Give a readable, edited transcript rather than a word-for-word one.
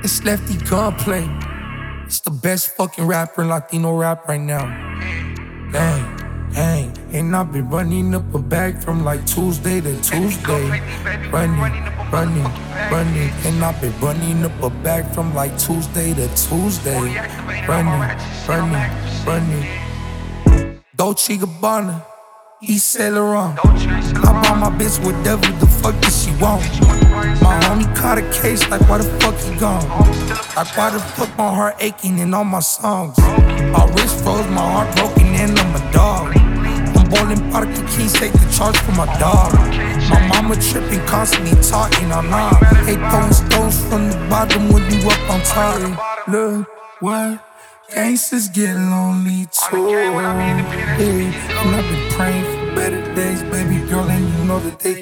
It's Lefty Gunplay. It's the best fucking rapper in Latino rap right now. Dang. And I've been running up a bag from like Tuesday to Tuesday. Running. And I've been running up a bag from like Tuesday to Tuesday. Running. Dolce Gabbana, East Saint Laurent. I buy my bitch whatever the fuck that she want. My homie caught a case like why the fuck he gone? Like why the fuck my heart aching in all my songs? My wrist froze, my heart broken and I'm a dog. I'm ballin' Parker Keys, take the charge for my dog. My mama trippin', constantly talking on nah. They throwing stones from the bottom when you up on top. Look what gangsters get lonely too. Hey, and I've been praying for better days, baby girl, and you know that they